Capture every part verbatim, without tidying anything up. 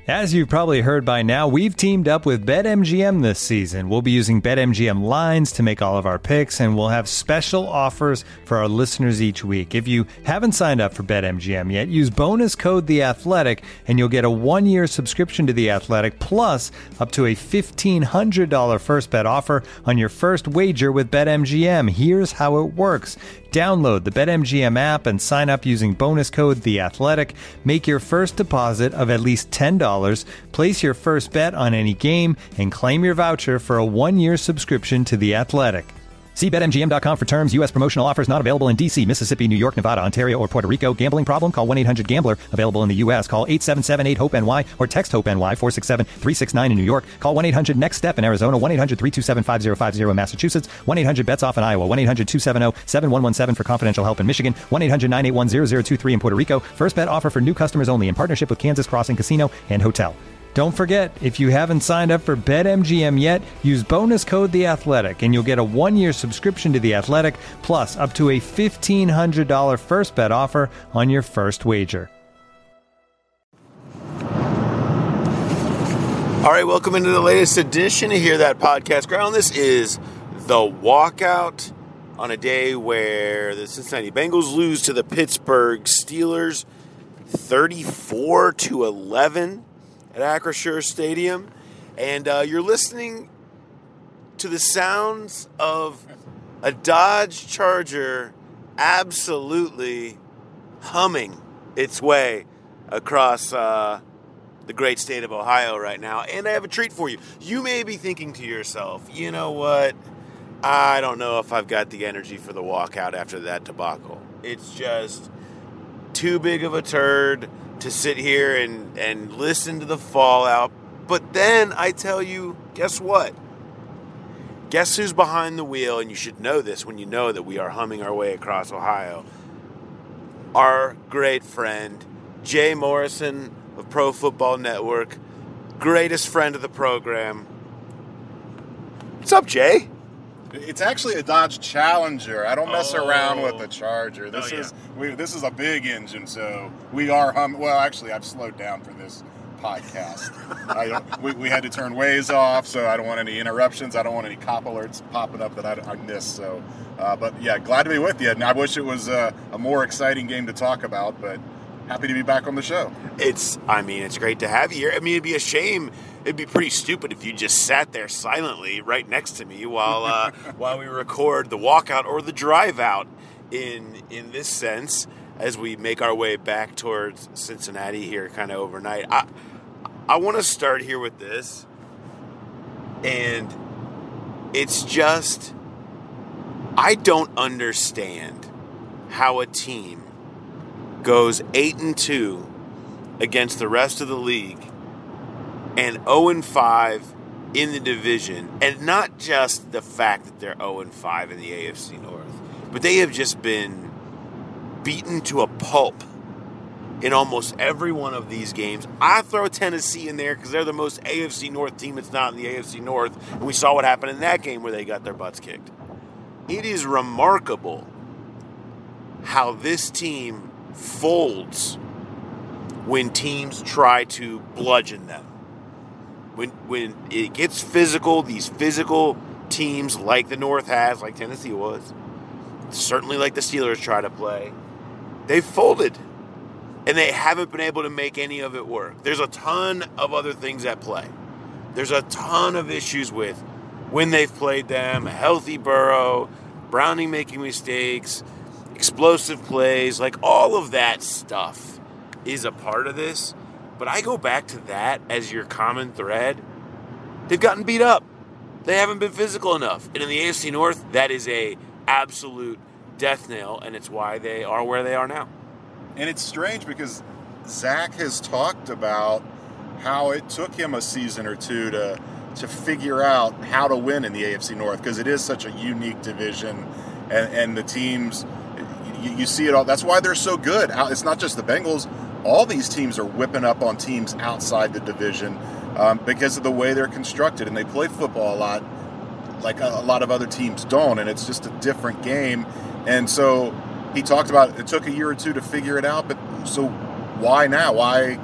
As you've probably heard by now, we've teamed up with BetMGM this season. We'll be using BetMGM lines to make all of our picks, and we'll have special offers for our listeners each week. If you haven't signed up for BetMGM yet, use bonus code The Athletic, and you'll get a one-year subscription to The Athletic, plus up to a fifteen hundred dollars first bet offer on your first wager with BetMGM. Here's how it works. Download the BetMGM app and sign up using bonus code The Athletic. Make your first deposit of at least ten dollars. Place your first bet on any game and claim your voucher for a one-year subscription to The Athletic. See Bet M G M dot com for terms. U S promotional offers not available in D C, Mississippi, New York, Nevada, Ontario, or Puerto Rico. Gambling problem? Call one eight hundred gambler. Available in the U S. Call eight seven seven eight hope N Y or text HOPE-NY four six seven three six nine in New York. Call one eight hundred next step in Arizona. one eight hundred three two seven five zero five zero in Massachusetts. one eight hundred bets off in Iowa. one eight hundred two seven zero seven one one seven for confidential help in Michigan. one eight hundred nine eight one zero zero two three in Puerto Rico. First bet offer for new customers only in partnership with Kansas Crossing Casino and Hotel. Don't forget, if you haven't signed up for BetMGM yet, use bonus code The Athletic, and you'll get a one-year subscription to The Athletic, plus up to a fifteen hundred dollars first bet offer on your first wager. All right, welcome into the latest edition of Hear That Podcast Ground. This is The Walkout on a day where the Cincinnati Bengals lose to the Pittsburgh Steelers thirty-four to eleven. At Acrisure Stadium, and uh, you're listening to the sounds of a Dodge Charger absolutely humming its way across uh, the great state of Ohio right now. And I have a treat for you. You may be thinking to yourself, you know what? I don't know if I've got the energy for the walkout after that debacle. It's just too big of a turd to sit here and, and listen to the fallout. But then I tell you, guess what? Guess who's behind the wheel? And you should know this when you know that we are humming our way across Ohio. Our great friend, Jay Morrison of Pro Football Network, greatest friend of the program. What's up, Jay? It's actually a Dodge Challenger. I don't mess oh. around with the Charger. This oh, yeah. is we, this is a big engine, so we are hum. Well, actually, I've slowed down for this podcast. I don't, we, we had to turn Waze off, so I don't want any interruptions. I don't want any cop alerts popping up that I, I missed. So, uh, but yeah, glad to be with you. And I wish it was a, a more exciting game to talk about, but happy to be back on the show. It's, I mean, it's great to have you here. I mean, it'd be a shame. It'd be pretty stupid if you just sat there silently right next to me while uh, while we record the walkout or the drive out in in this sense as we make our way back towards Cincinnati here kind of overnight. I I want to start here with this, and it's just I don't understand how a team goes eight and two against the rest of the league and oh and five in the division, and not just the fact that they're oh and five in the A F C North, but they have just been beaten to a pulp in almost every one of these games. I throw Tennessee in there because they're the most A F C North team that's not in the A F C North, and we saw what happened in that game where they got their butts kicked. It is remarkable how this team folds when teams try to bludgeon them. When when it gets physical, these physical teams like the North has, like Tennessee was, certainly like the Steelers try to play, they've folded. And they haven't been able to make any of it work. There's a ton of other things at play. There's a ton of issues with when they've played them, a healthy Burrow, Browning making mistakes, explosive plays, like all of that stuff is a part of this. But I go back to that as your common thread. They've gotten beat up. They haven't been physical enough. And in the A F C North, that is a absolute death nail, and it's why they are where they are now. And it's strange because Zach has talked about how it took him a season or two to to figure out how to win in the A F C North, because it is such a unique division, and, and the teams, you, you see it all. That's why they're so good. It's not just the Bengals. All these teams are whipping up on teams outside the division um, because of the way they're constructed, and they play football a lot like a, a lot of other teams don't, and it's just a different game. And so he talked about it took a year or two to figure it out, but so why now? Why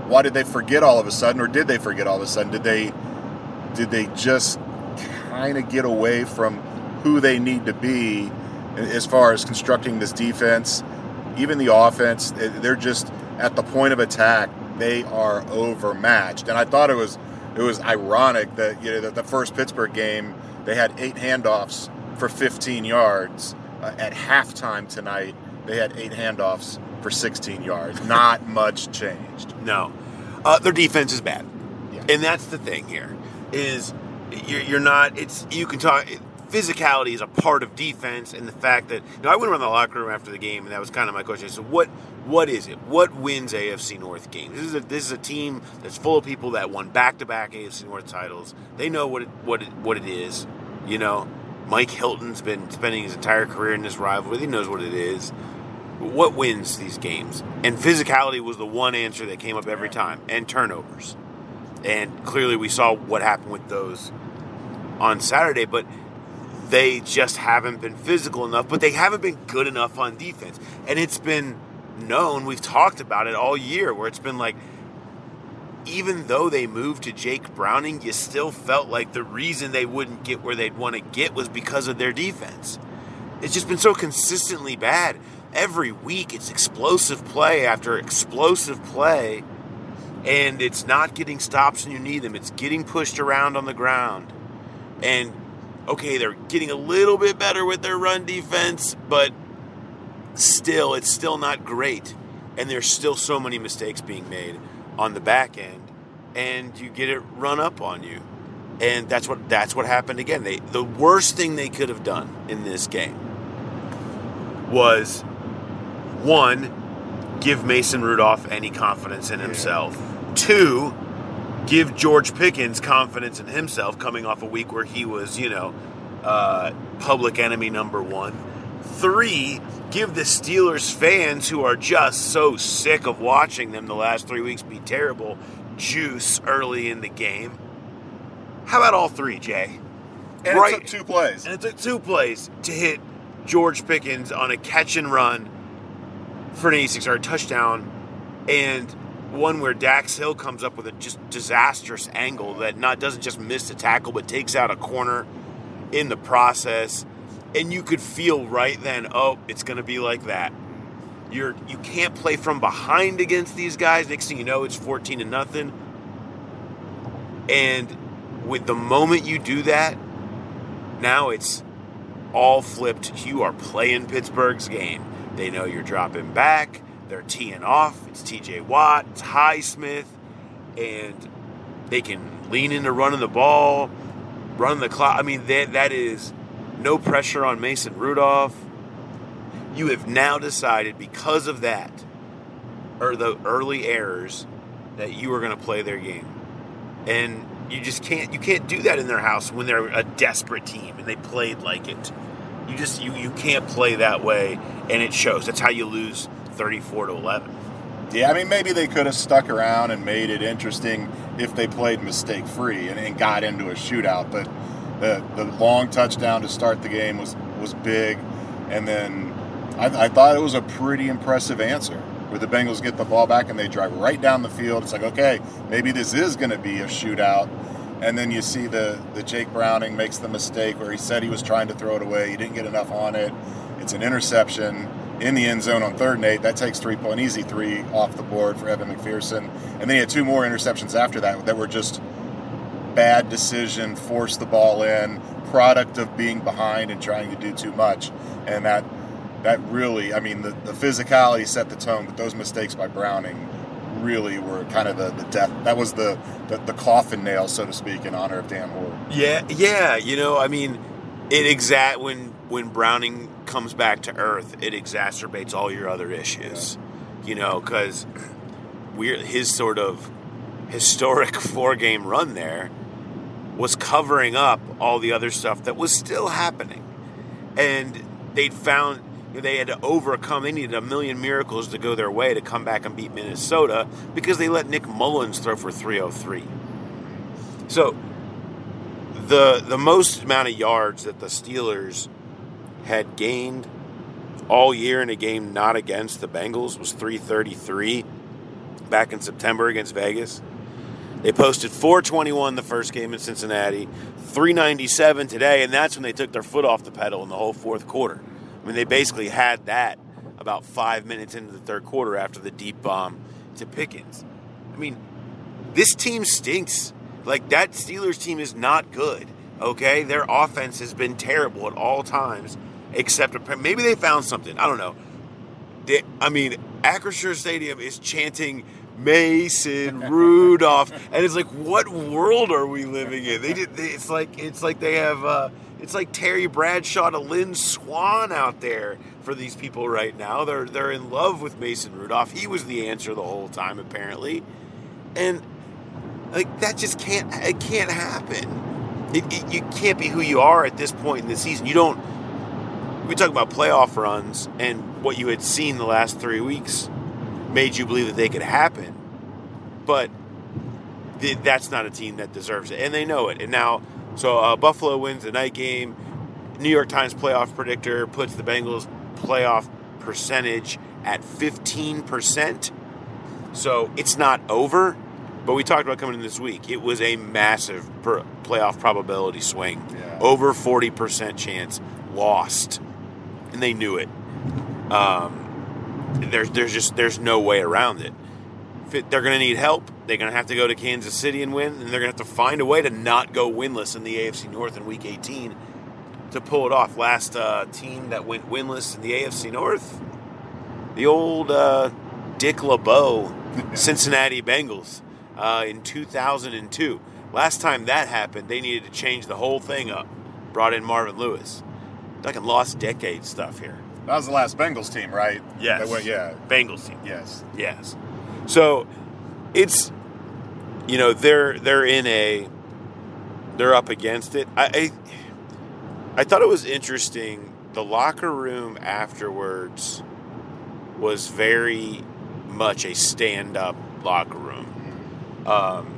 why did they forget all of a sudden, or did they forget all of a sudden? Did they did they just kind of get away from who they need to be as far as constructing this defense? Even the offense, they're just at the point of attack, they are overmatched. And I thought it was it was ironic that, you know, that the first Pittsburgh game, they had eight handoffs for fifteen yards. Uh, at halftime tonight, they had eight handoffs for sixteen yards. Not much changed. No. Uh, their defense is bad. Yeah. And that's the thing here, is you're, you're not, it's, you can talk, physicality is a part of defense, and the fact that, you know, I went around the locker room after the game, and that was kind of my question. So what, what is it? What wins A F C North games? This is a, this is a team that's full of people that won back-to-back A F C North titles. They know what it, what it, what it is, you know. Mike Hilton's been spending his entire career in this rivalry. He knows what it is. What wins these games? And physicality was the one answer that came up every time, and turnovers. And clearly we saw what happened with those on Saturday, but they just haven't been physical enough, but they haven't been good enough on defense. And it's been known, we've talked about it all year, where it's been like, even though they moved to Jake Browning, you still felt like the reason they wouldn't get where they'd want to get was because of their defense. It's just been so consistently bad. Every week it's explosive play after explosive play, and it's not getting stops when you need them. It's getting pushed around on the ground. And, okay, they're getting a little bit better with their run defense, but still, it's still not great. And there's still so many mistakes being made on the back end, and you get it run up on you. And that's what that's what happened again. They the worst thing they could have done in this game was, one, give Mason Rudolph any confidence in himself. Two, give George Pickens confidence in himself coming off a week where he was, you know, uh, public enemy number one. Three, give the Steelers fans, who are just so sick of watching them the last three weeks be terrible, juice early in the game. How about all three, Jay? And right. It took two plays. And it took two plays to hit George Pickens on a catch and run for an eighty-six yard touchdown, and one where Dax Hill comes up with a just disastrous angle that not doesn't just miss the tackle, but takes out a corner in the process. And you could feel right then, oh, it's going to be like that. You're you can't play from behind against these guys. Next thing you know, it's fourteen to nothing. And with the moment you do that, now it's all flipped. You are playing Pittsburgh's game. They know you're dropping back. They're teeing off. It's T J Watt. It's Highsmith. And they can lean into running the ball, running the clock. I mean, that that is no pressure on Mason Rudolph. You have now decided, because of that, or the early errors, that you are going to play their game. And you just can't you can't do that in their house when they're a desperate team and they played like it. You just you, you can't play that way, and it shows. That's how you lose thirty-four to eleven. Yeah, I mean, maybe they could have stuck around and made it interesting if they played mistake-free and, and got into a shootout. But the the long touchdown to start the game was, was big. And then I, I thought it was a pretty impressive answer, where the Bengals get the ball back and they drive right down the field. It's like, okay, maybe this is going to be a shootout. And then you see the, the Jake Browning makes the mistake where he said he was trying to throw it away. He didn't get enough on it. It's an interception in the end zone on third and eight. That takes three point easy three off the board for Evan McPherson. And then he had two more interceptions after that that were just bad decision, force the ball in, product of being behind and trying to do too much. And that that really, I mean, the, the physicality set the tone, but those mistakes by Browning really were kind of the, the death. That was the, the, the coffin nail, so to speak, in honor of Dan Hoard. Yeah, yeah. You know, I mean, it exact when when Browning comes back to earth, it exacerbates all your other issues. Yeah. You know, because we're his sort of historic four-game run there was covering up all the other stuff that was still happening, and they'd found. They had to overcome, they needed a million miracles to go their way to come back and beat Minnesota because they let Nick Mullins throw for three oh three. So the the most amount of yards that the Steelers had gained all year in a game not against the Bengals was three thirty-three. back in September against Vegas. They posted four twenty-one the first game in Cincinnati, three ninety-seven today, and that's when they took their foot off the pedal in the whole fourth quarter. I mean, they basically had that about five minutes into the third quarter after the deep bomb to Pickens. I mean, this team stinks. Like, that Steelers team is not good, okay? Their offense has been terrible at all times, except maybe they found something. I don't know. They, I mean, Acrisure Stadium is chanting Mason Rudolph, and it's like, what world are we living in? They did. They, it's like it's like they have. Uh, it's like Terry Bradshaw to Lynn Swan out there for these people right now. They're they're in love with Mason Rudolph. He was the answer the whole time, apparently, and like that just can't. It can't happen. It, it, you can't be who you are at this point in the season. You don't. We talk about playoff runs and what you had seen the last three weeks made you believe that they could happen, but th- that's not a team that deserves it, and they know it. And now, so uh, Buffalo wins the night game. New York Times playoff predictor puts the Bengals playoff percentage at fifteen percent. So it's not over, but we talked about coming in this week. It was a massive per- playoff probability swing. Yeah. Over forty percent chance lost, and they knew it. Um, There's there's just there's no way around it. They're going to need help. They're going to have to go to Kansas City and win, and they're going to have to find a way to not go winless in the A F C North in Week eighteen to pull it off. Last uh, team that went winless in the A F C North, the old uh, Dick LeBeau Cincinnati Bengals uh, in two thousand two. Last time that happened, they needed to change the whole thing up. Brought in Marvin Lewis. Like a lost decade stuff here. That was the last Bengals team, right? Yes. That went, yeah. Bengals team. Yes. Yes. So it's, you know, they're they're in a, they're up against it. I, I I thought it was interesting. The locker room afterwards was very much a stand-up locker room. Um,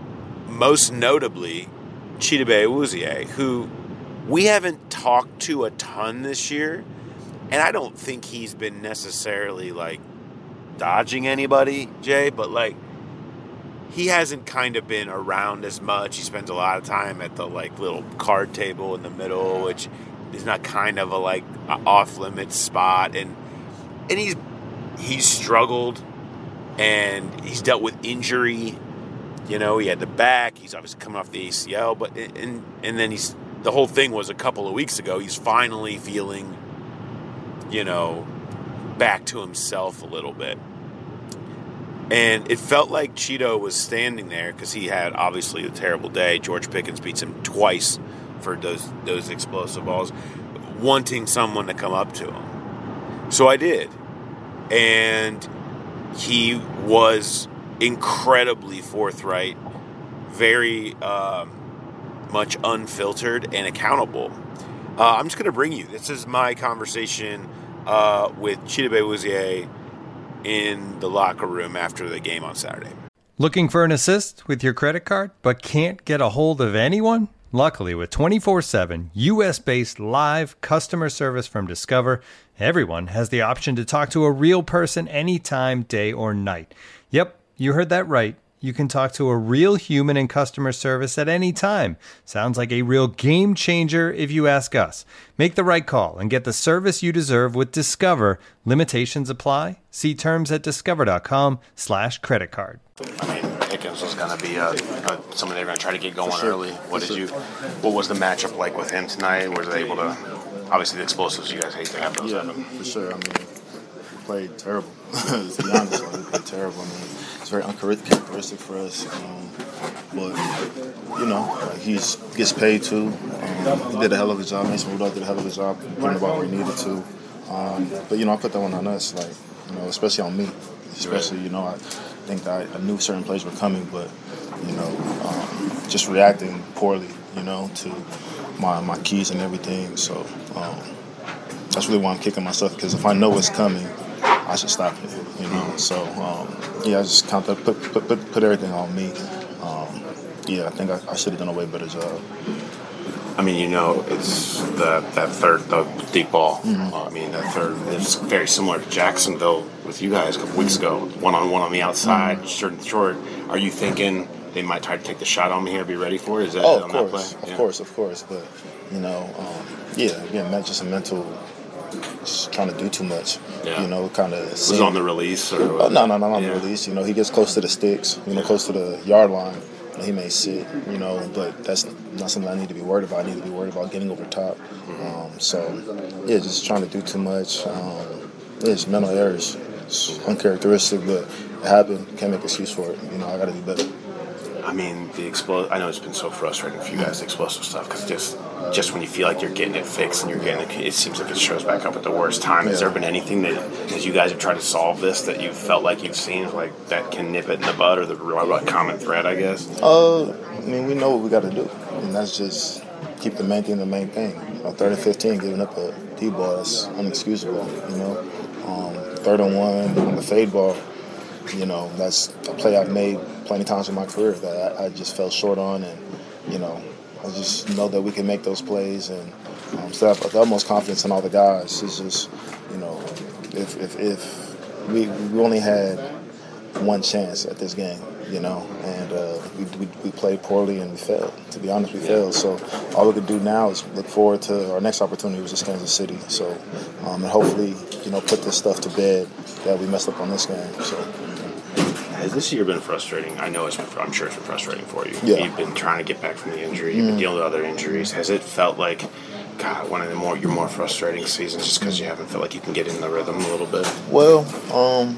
most notably, Chidobe Awuzie, who we haven't talked to a ton this year. And I don't think he's been necessarily, like, dodging anybody, Jay, but, like, he hasn't kind of been around as much. He spends a lot of time at the, like, little card table in the middle, which is not kind of a, like, off-limits spot. And and he's he's struggled, and he's dealt with injury. You know, he had the back. He's obviously coming off the A C L. But and and then he's the whole thing was a couple of weeks ago. He's finally feeling, you know, back to himself a little bit. And it felt like Cheeto was standing there because he had obviously a terrible day. George Pickens beats him twice for those those explosive balls, wanting someone to come up to him. So I did. And he was incredibly forthright, very um, much unfiltered and accountable. Uh, I'm just going to bring you. This is my conversation uh, with Chidobe Awuzie in the locker room after the game on Saturday. Looking for an assist with your credit card, but can't get a hold of anyone? Luckily, with twenty-four seven U S-based live customer service from Discover, everyone has the option to talk to a real person anytime, day or night. Yep, you heard that right. You can talk to a real human in customer service at any time. Sounds like a real game changer if you ask us. Make the right call and get the service you deserve with Discover. Limitations apply. See terms at discover.com slash credit card. I mean, Pickens was going to be a, a, somebody they were going to try to get going sure. early. What For did sure. you? What was the matchup like with him tonight? Was they able to? Obviously, the explosives. You guys hate to have those. Yeah, for sure. I mean, we played terrible. To be honest, like, we played terrible. I mean, it's very uncharacteristic for us. Um, but you know, like, he's gets paid too. Um, he did a hell of a job. Mason Rudolph did a hell of a job putting the ball where he needed to. Um, but you know, I put that one on us, like you know, especially on me. Especially, you know, I think that I, I knew certain plays were coming, but you know, um, just reacting poorly, you know, to my my keys and everything. So um, that's really why I'm kicking myself, because if I know what's coming, I should stop it, you know. So um, yeah, I just kind of put put, put put everything on me. Um, yeah, I think I, I should have done a way better job. I mean, you know, it's the that third, the deep ball. Mm-hmm. Uh, I mean, that third is very similar to Jacksonville with you guys a couple weeks ago, one on one on the outside, mm-hmm. short and short. Are you thinking they might try to take the shot on me here? Be ready for it? Is that oh, on of that course, play? of yeah. course, of course. But you know, um, yeah, again, just a mental, just trying to do too much. Yeah. You know, kind of. Was it on the release? Or oh, no, no, not on yeah. the release. You know, he gets close to the sticks. You know, close to the yard line. He may sit, you know, but that's not something I need to be worried about. I need to be worried about getting over top. Um, so, yeah, just trying to do too much. Um, yeah, it's mental errors. It's uncharacteristic, but it happened. Can't make an excuse for it. You know, I got to do better. I mean, the explo- I know it's been so frustrating for you guys, the explosive stuff, because just just when you feel like you're getting it fixed and you're getting it, it seems like it shows back up at the worst time. Yeah. Has there been anything that, as you guys have tried to solve this, that you felt like you've seen, like that can nip it in the bud, or the like, common thread, I guess? Uh, I mean, we know what we got to do, and that's just keep the main thing the main thing. You know, third and fifteen, giving up a deep ball, that's unexcusable. You know, um, third and one on the fade ball. You know, that's a play I've made plenty of times in my career that I, I just fell short on, and you know, I just know that we can make those plays, and um, so I have the utmost confidence in all the guys. It's just, you know, if if, if we we only had one chance at this game, you know, and uh, we, we we played poorly and we failed. To be honest, we failed. So all we could do now is look forward to our next opportunity, which is Kansas City. So um, and hopefully, you know, put this stuff to bed that we messed up on this game. So. Has this year been frustrating? I know it's been, I'm sure it's been frustrating for you. Yeah. You've been trying to get back from the injury. You've been mm. dealing with other injuries. Has it felt like, God, one of the more your more frustrating seasons just because you haven't felt like you can get in the rhythm a little bit? Well, um,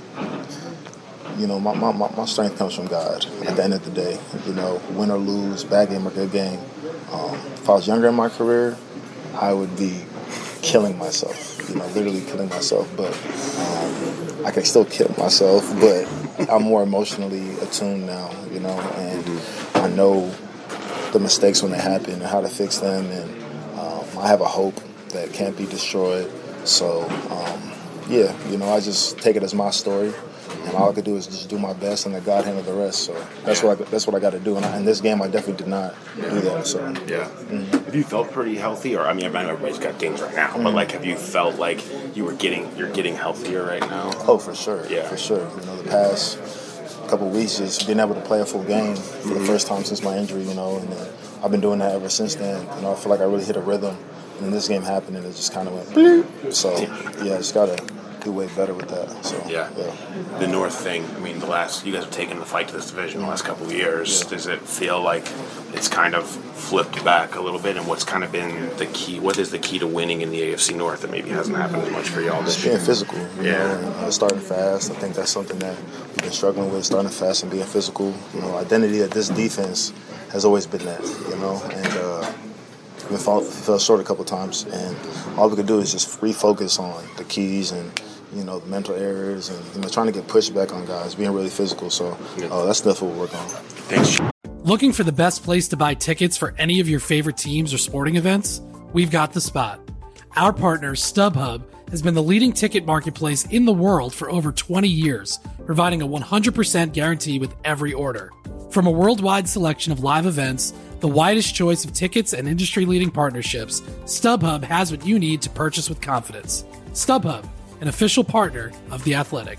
you know, my, my, my strength comes from God at the end of the day. You know, win or lose, bad game or good game. Um, if I was younger in my career, I would be killing myself. You know, literally killing myself. But um, I can still kill myself, but I'm more emotionally attuned now, you know, and mm-hmm. I know the mistakes when they happen and how to fix them, and um, I have a hope that can't be destroyed. So, um, yeah, you know, I just take it as my story, and all I could do is just do my best and let God handle the rest. So that's yeah. what I, that's what I got to do. And I, in this game, I definitely did not yeah. do that. So yeah, mm-hmm. Have you felt pretty healthy, or I mean, I know everybody's got things right now, mm-hmm. but like, have you felt like you were getting you're getting healthier right now? Oh, for sure. Yeah, for sure. You know, the past couple of weeks, just being able to play a full game for the first time since my injury, you know, and uh, I've been doing that ever since then. You know, I feel like I really hit a rhythm, and then this game happened, and it just kind of went bleep. So, yeah, I just got to do way better with that. So yeah. yeah. The North thing, I mean, the last, you guys have taken the fight to this division the last couple of years. Yeah. Does it feel like it's kind of flipped back a little bit, and what's kind of been the key, what is the key to winning in the A F C North that maybe hasn't happened as much for y'all this Just year? being physical, you yeah. know, and uh, starting fast. I think that's something that we've been struggling with, starting fast and being physical. You know, identity of this defense has always been that, you know, and uh, we fell, fell short a couple times, and all we could do is just refocus on the keys and, you know, the mental errors and, you know, trying to get pushback on guys, being really physical. So uh, that's stuff we'll work on. Thanks. Looking for the best place to buy tickets for any of your favorite teams or sporting events? We've got the spot. Our partner, StubHub, has been the leading ticket marketplace in the world for over twenty years, providing a one hundred percent guarantee with every order. From a worldwide selection of live events, the widest choice of tickets and industry-leading partnerships, StubHub has what you need to purchase with confidence. StubHub, an official partner of The Athletic.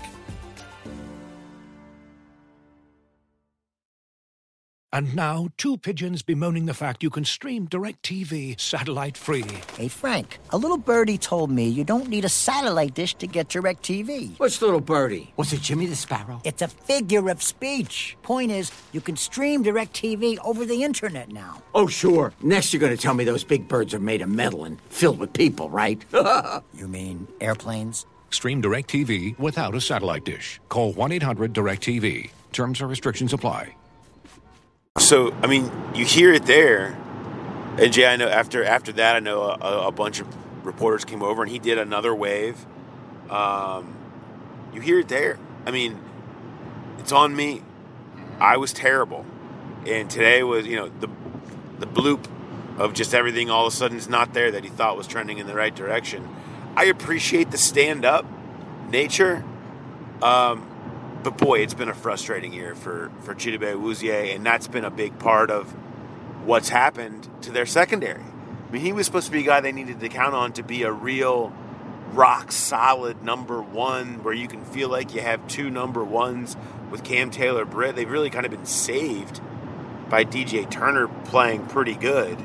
And now, two pigeons bemoaning the fact you can stream DirecTV satellite-free. Hey, Frank, a little birdie told me you don't need a satellite dish to get DirecTV. What's little birdie? Was it Jimmy the Sparrow? It's a figure of speech. Point is, you can stream DirecTV over the internet now. Oh, sure. Next you're going to tell me those big birds are made of metal and filled with people, right? You mean airplanes? Stream DirecTV without a satellite dish. Call one eight hundred direct T V. Terms and restrictions apply. So, I mean, you hear it there. And Jay, I know after after that, I know a, a bunch of reporters came over and he did another wave. Um, you hear it there. I mean, it's on me. I was terrible. And today was, you know, the the bloop of just everything all of a sudden is not there that he thought was trending in the right direction. I appreciate the stand-up nature. Um But, boy, it's been a frustrating year for, for Chidobe Awuzie, and that's been a big part of what's happened to their secondary. I mean, he was supposed to be a guy they needed to count on to be a real rock-solid number one where you can feel like you have two number ones with Cam Taylor-Britt. They've really kind of been saved by D J Turner playing pretty good.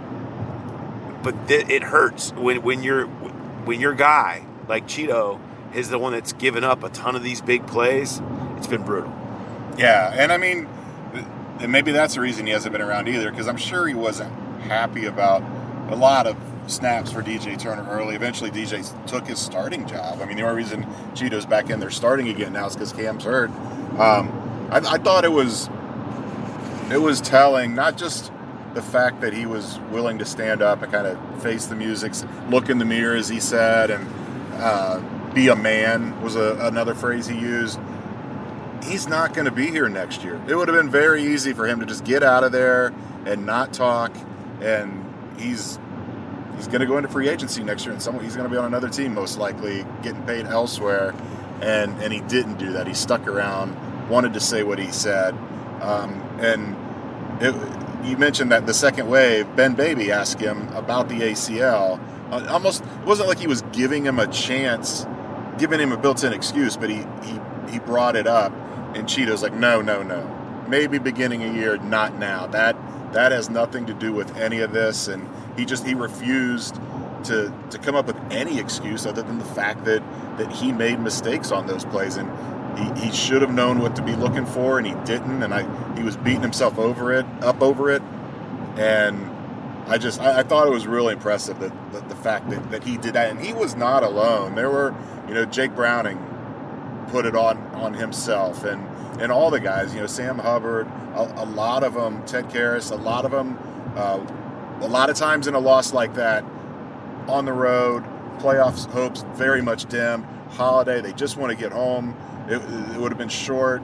But th- it hurts when, when, you're, when your guy, like Cheeto, is the one that's given up a ton of these big plays. It's been brutal. Yeah, and I mean, and maybe that's the reason he hasn't been around either, because I'm sure he wasn't happy about a lot of snaps for D J Turner early. Eventually, D J took his starting job. I mean, the only reason Cheeto's back in there starting again now is because Cam's hurt. Um, I, I thought it was it was telling, not just the fact that he was willing to stand up and kind of face the music, look in the mirror, as he said, and uh, be a man was a, another phrase he used. He's not going to be here next year. It would have been very easy for him to just get out of there and not talk, and he's he's going to go into free agency next year, and some, he's going to be on another team most likely, getting paid elsewhere, and, and he didn't do that. He stuck around, wanted to say what he said, um, and it, you mentioned that the second wave, Ben Baby asked him about the A C L. Uh, almost, it wasn't like he was giving him a chance, giving him a built-in excuse, but he, he, he brought it up, and Cheeto's like, no, no, no. Maybe beginning a year, not now. That that has nothing to do with any of this, and he just he refused to to come up with any excuse other than the fact that, that he made mistakes on those plays, and he, he should have known what to be looking for, and he didn't, and I he was beating himself over it, up over it, and I just I, I thought it was really impressive that, that the fact that, that he did that, and he was not alone. There were, you know, Jake Browning put it on, on himself, and, and all the guys, you know, Sam Hubbard, a, a lot of them, Ted Karras, a lot of them, uh, a lot of times in a loss like that, on the road, playoffs hopes very much dim. Holiday, they just want to get home. It, it would have been short,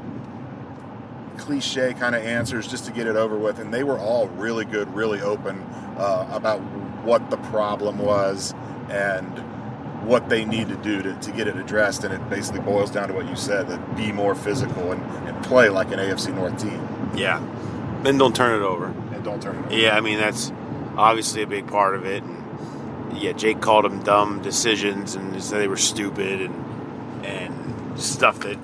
cliche kind of answers just to get it over with, and they were all really good, really open uh, about what the problem was and what they need to do to, to get it addressed, and it basically boils down to what you said, that be more physical and, and play like an A F C North team. Yeah. Then don't turn it over. And don't turn it over. Yeah, I mean, that's obviously a big part of it. And yeah, Jake called them dumb decisions and said they were stupid and and stuff that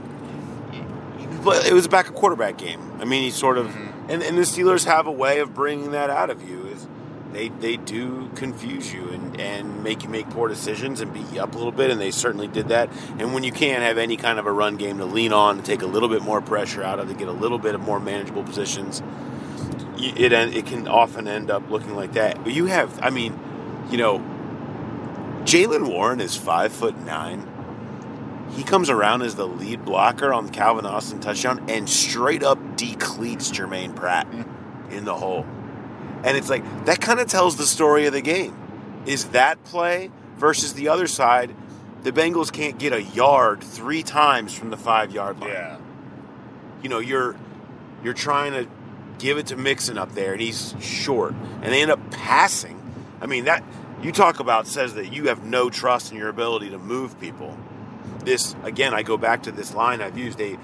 it was a backup quarterback game. I mean, he sort of mm-hmm. and, and the Steelers have a way of bringing that out of you. Is They they do confuse you and, and make you make poor decisions and beat you up a little bit, and they certainly did that. And when you can't have any kind of a run game to lean on, to take a little bit more pressure out of, to get a little bit of more manageable positions, it it can often end up looking like that. But you have, I mean, you know, Jaylen Warren is five foot nine. He comes around as the lead blocker on the Calvin Austin touchdown and straight up decleats Jermaine Pratt in the hole. And it's like, that kind of tells the story of the game. Is that play versus the other side, the Bengals can't get a yard three times from the five-yard line. Yeah. You know, you're you're trying to give it to Mixon up there, and he's short. And they end up passing. I mean, that you talk about says that you have no trust in your ability to move people. This, again, I go back to this line I've used. They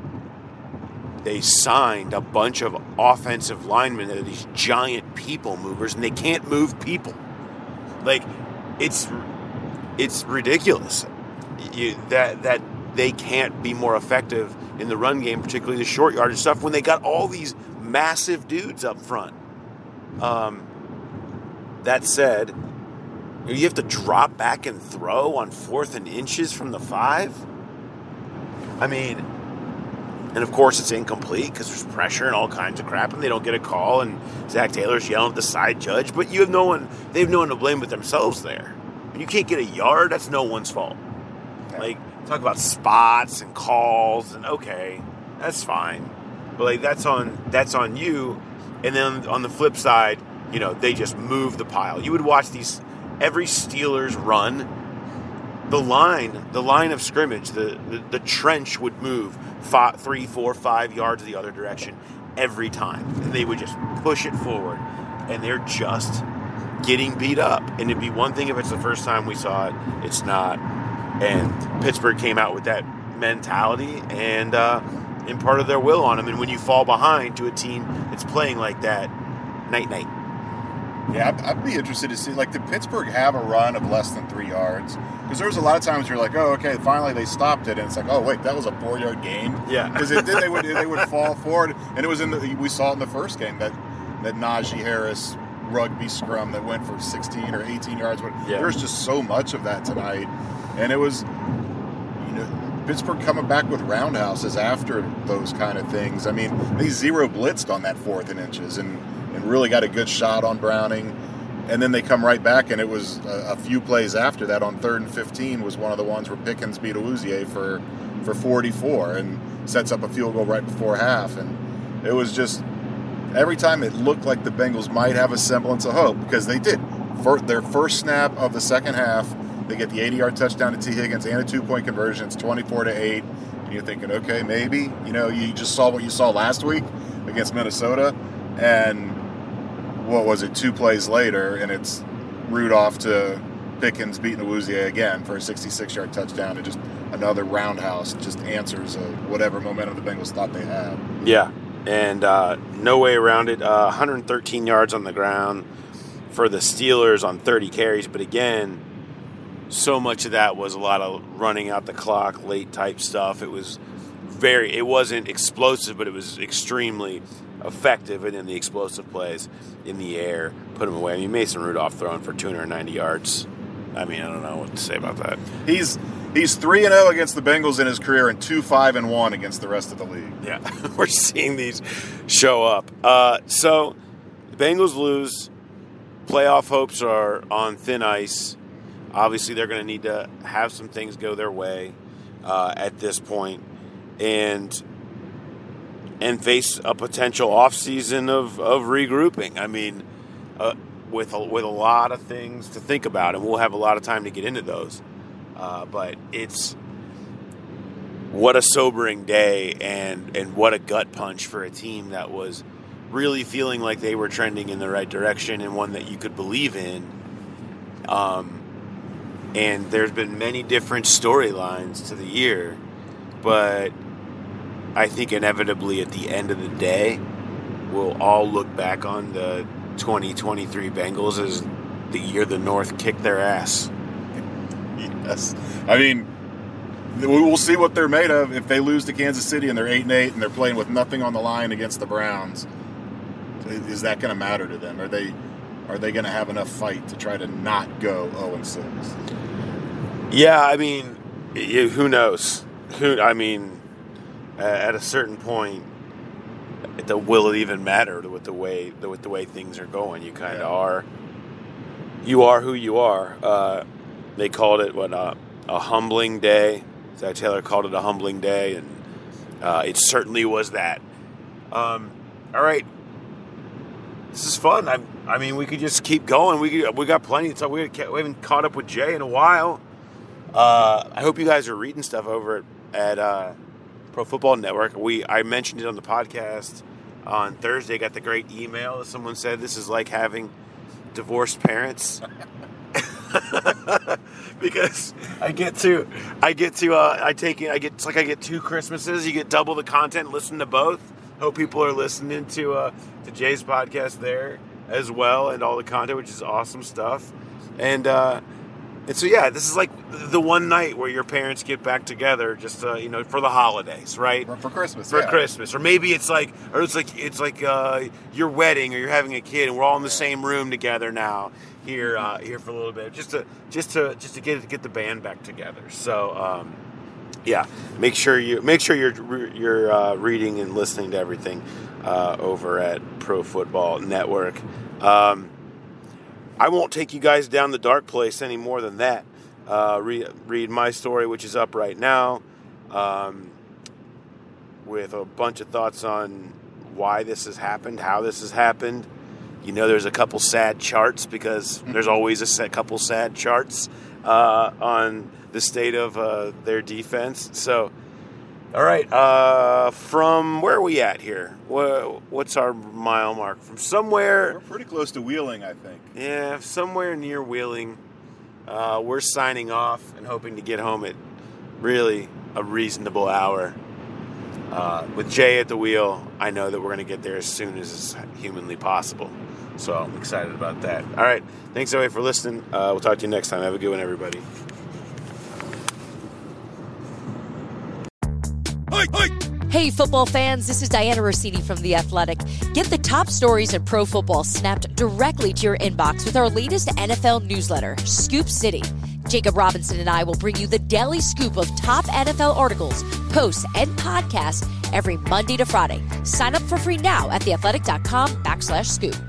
They signed a bunch of offensive linemen that are these giant people movers, and they can't move people. Like, it's it's ridiculous you, that that they can't be more effective in the run game, particularly the short yardage stuff, when they got all these massive dudes up front. Um, that said, you have to drop back and throw on fourth and inches from the five. I mean... And, of course, it's incomplete because there's pressure and all kinds of crap, and they don't get a call, and Zach Taylor's yelling at the side judge. But you have no one, they have no one to blame but themselves there. When you can't get a yard, that's no one's fault. Like, talk about spots and calls, and okay, that's fine. But, like, that's on that's on you. And then on the flip side, you know, they just move the pile. You would watch these, every Steelers run, the line, the line of scrimmage, the, the, the trench would move five, three, four, five yards the other direction every time. And they would just push it forward. And they're just getting beat up. And it'd be one thing if it's the first time we saw it. It's not. And Pittsburgh came out with that mentality and uh, imparted their will on them. And when you fall behind to a team that's playing like that, night-night. Yeah, I'd, I'd be interested to see, like, did Pittsburgh have a run of less than three yards? Because there was a lot of times you're like, oh, okay, finally they stopped it, and it's like, oh, wait, that was a four-yard gain? Yeah. Because it did, they would they would fall forward, and it was in the, we saw it in the first game, that, that Najee Harris rugby scrum that went for sixteen or eighteen yards. Yeah. There's just so much of that tonight, and it was, you know, Pittsburgh coming back with roundhouses after those kind of things. I mean, they zero blitzed on that fourth and inches, and and really got a good shot on Browning. And then they come right back, and it was a, a few plays after that on third and fifteen was one of the ones where Pickens beat Awuzie for, for forty-four and sets up a field goal right before half. And it was just, every time it looked like the Bengals might have a semblance of hope, because they did. For their first snap of the second half, they get the eighty-yard touchdown to T. Higgins and a two-point conversion. It's twenty-four to eight. And you're thinking, okay, maybe. You know, you just saw what you saw last week against Minnesota. And what was it, two plays later, and it's Rudolph to Pickens beating Awuzie again for a sixty-six-yard touchdown, and just another roundhouse just answers uh, whatever momentum the Bengals thought they had. Yeah, and uh, no way around it. Uh, one hundred thirteen yards on the ground for the Steelers on thirty carries, but again, so much of that was a lot of running out the clock, late type stuff. It was very, it wasn't explosive, but it was extremely effective, and in the explosive plays in the air, put him away. I mean, Mason Rudolph throwing for two hundred ninety yards. I mean, I don't know what to say about that. He's he's three and oh against the Bengals in his career, and two five and one against the rest of the league. Yeah, we're seeing these show up. Uh, so the Bengals lose. Playoff hopes are on thin ice. Obviously, they're going to need to have some things go their way uh, at this point, and and face a potential offseason of, of regrouping. I mean, uh, with a, with a lot of things to think about, and we'll have a lot of time to get into those. Uh, but it's what a sobering day, and, and what a gut punch for a team that was really feeling like they were trending in the right direction, and one that you could believe in. Um, and there's been many different storylines to the year, but I think inevitably at the end of the day, we'll all look back on the twenty twenty-three Bengals as the year the North kicked their ass. Yes. I mean, we'll see what they're made of if they lose to Kansas City and they're eight and eight and they're playing with nothing on the line against the Browns. Is that going to matter to them? Are they are they going to have enough fight to try to not go oh and six? Yeah, I mean, who knows? Who I mean, at a certain point, the, will it even matter with the way with the way things are going? You kind of yeah. are. You are who you are. Uh, they called it what uh, a humbling day. Zach Taylor called it a humbling day, and uh, it certainly was that. Um, all right, this is fun. I, I mean, we could just keep going. We could, we got plenty of time. We, we haven't caught up with Jay in a while. Uh, I hope you guys are reading stuff over at. Uh, Pro Football Network. We I mentioned it on the podcast on Thursday. I got the great email that someone said this is like having divorced parents. Because I get to I get to uh, I take I get it's like I get two Christmases. You get double the content. Listen to both. Hope people are listening to uh, to Jay's podcast there as well, and all the content, which is awesome stuff. And uh, And so, yeah, this is like the one night where your parents get back together, just uh, you know, for the holidays, right? For, for Christmas, for yeah. Christmas, or maybe it's like, or it's like it's like uh, your wedding, or you're having a kid, and we're all in the same room together now here, uh, here for a little bit, just to just to just to get get the band back together. So, um, yeah, make sure you make sure you're you're uh, reading and listening to everything uh, over at Pro Football Network. Um, I won't take you guys down the dark place any more than that. Uh, read, read my story, which is up right now, um, with a bunch of thoughts on why this has happened, how this has happened. You know, there's a couple sad charts, because there's always a set, couple sad charts uh, on the state of uh, their defense. So, all right, uh, from where are we at here? What's our mile mark? From somewhere... We're pretty close to Wheeling, I think. Yeah, somewhere near Wheeling. Uh, we're signing off and hoping to get home at really a reasonable hour. uh, with Jay at the wheel, I know that we're going to get there as soon as is humanly possible. So I'm excited about that. All right. Thanks, everybody, for listening. Uh, we'll talk to you next time. Have a good one, everybody. Hey, football fans, this is Diana Rossini from The Athletic. Get the top stories in pro football snapped directly to your inbox with our latest N F L newsletter, Scoop City. Jacob Robinson and I will bring you the daily scoop of top N F L articles, posts, and podcasts every Monday to Friday. Sign up for free now at theathletic.com backslash scoop.